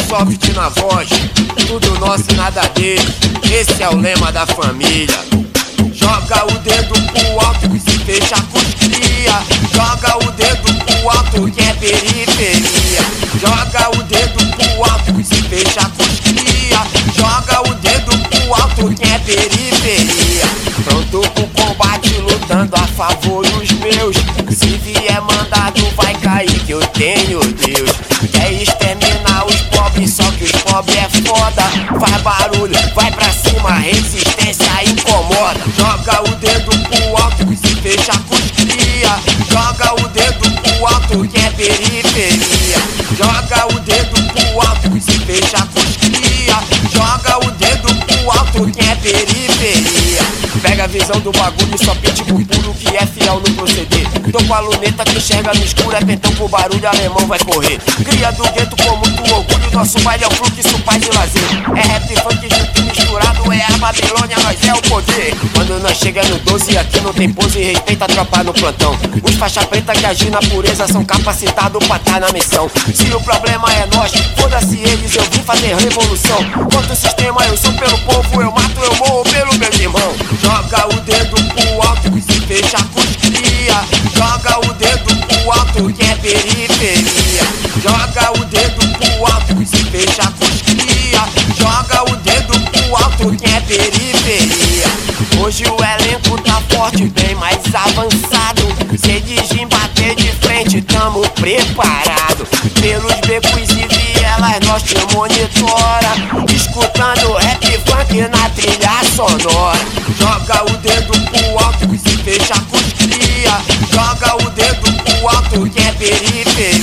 soft na voz, tudo nosso e nada deles. Esse é o lema da família. Joga o dedo pro alto e se fecha a cosquilha. Joga o dedo pro alto que é periferia. Joga o dedo pro alto e se fecha a cosquilha. Joga o dedo pro alto que é periferia. Pronto pro combate, lutando a favor dos meus. Se vier mandado vai cair que eu tenho Deus. Quer exterminar os pobres, só que os pobres é foda. Faz barulho, vai pra cima, resistência incomoda. Joga o dedo pro alto e se fecha a cosquilha. Joga o dedo pro alto que é periferia. Joga o dedo pro alto e se fecha a cosquilha. Joga o dedo pro alto que é periferia. Pega a visão do bagulho, só pitbull puro que é fiel no proceder. Tô com a luneta que enxerga no escuro, é pentão pro barulho, alemão vai correr. Cria do gueto com muito orgulho, nosso baile é o fluxo, paz e lazer. É rap, funk junto e misturado, é a Babilônia, nós é o poder. Quando nós chega no 12 aqui não tem pose, respeita a tropa no plantão. Os faixa preta que agem na pureza são capacitados pra tá na missão. Se o problema é nós, foda-se eles, eu vim fazer revolução. Contra o sistema eu sou pelo povo, eu mato, eu morro pelo meu irmão. Joga o dedo pro alto e se fecha a cosquilha. Joga o dedo pro alto que é periferia. Joga o dedo pro alto e se fecha a cosquilha. Joga o dedo pro alto que é periferia. Hoje o elenco tá forte, bem mais avançado. Se eles vim bater de frente, tamo preparado. Pelos becos e vielas nós te monitora. Escutando rap funk na trilha sonora. Joga o dedo pro alto e se fecha a cosquilha. Joga o dedo pro alto que é periferia.